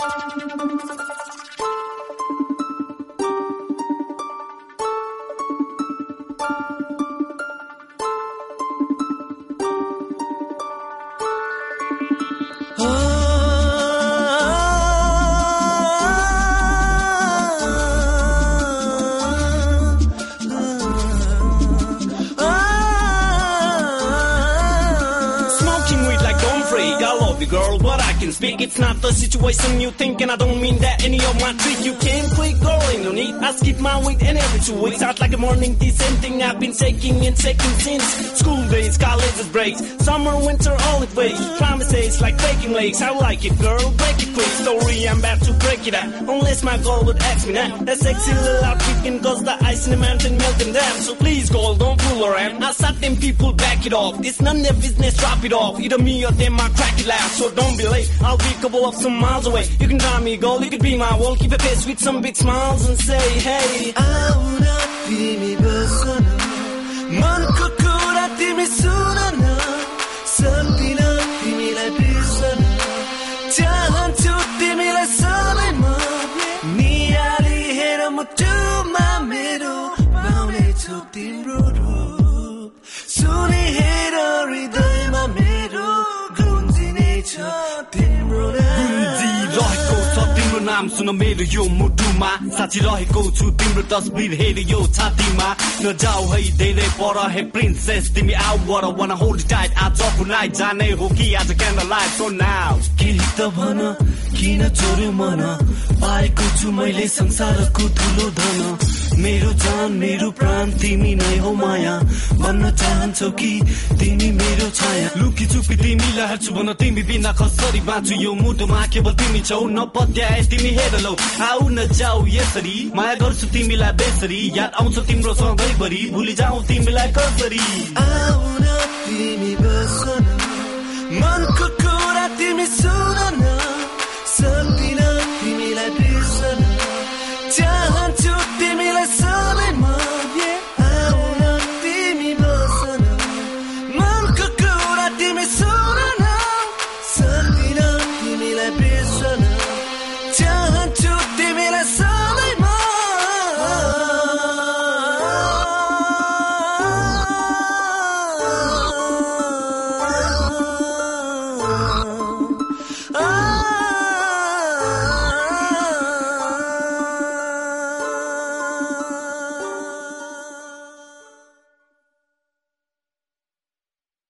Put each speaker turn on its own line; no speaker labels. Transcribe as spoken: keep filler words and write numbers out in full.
Girl, what I can speak, it's not the situation you think, and I don't mean that any of my trick. You can't click, girl, ain't no need. I skip my week and every two weeks out like a morning, the same thing I've been taking and taking since school days, college breaks, summer, winter, all it waits. Promises like breaking legs, I like it, girl, break it quick. Story, I'm about to break it out, unless my girl would ask me now. That sexy little outfit can cause the ice in the mountain melting down. So please, girl, don't fool around. I saw them people back it off. It's none of their business, drop it off. Either me or them, I crack it loud. So don't be late, I'll be a couple of some miles away. You can drive me, girl, you could be my wall. Keep a pace with some big smiles and say, hey,
아우나 비미 벗어나 많고 꾸라 띠미 수나나 선비나 비미라 비서나 자한투 띠미라 선에마 니아리 해라 모두 맘에로 마음에 툭 띠로로 순이 해라 리더의 맘에로
रहेको छ तिम्रो नाम सुन मेरो यो मुटुमा साँच्ची रहेको छु तिम्रो तस्बिर हेरे यो छातीमा नजाऊ है धेरै पर हे प्रिन्सेस तिमी आउ वर wanna hold it tight आजको नाइट जाने हो कि आज क्यान्डल लाइट so now
केही त भन किन चोर्यो मन पाएको छु मैले संसारको ठुलो धन मेरो जान मेरो प्राण तिमी नै हो माया भन्न चाहन्छौ कि तिमी मेरो छाया
लुकी चुपी तिमीलाई हेर्छु भन तिमी बिना कसरी बाँच्छु यो मुटुमा केवल तिमी छौ नपत्याए तिमी हेर लौ आउ न जाऊ यसरी माया गर्छु तिमीलाई बेसरी याद आउँछ तिम्रो सधैँभरि भुलि जाऊ तिमीलाई कसरी
आउ न तिमी बसन मनको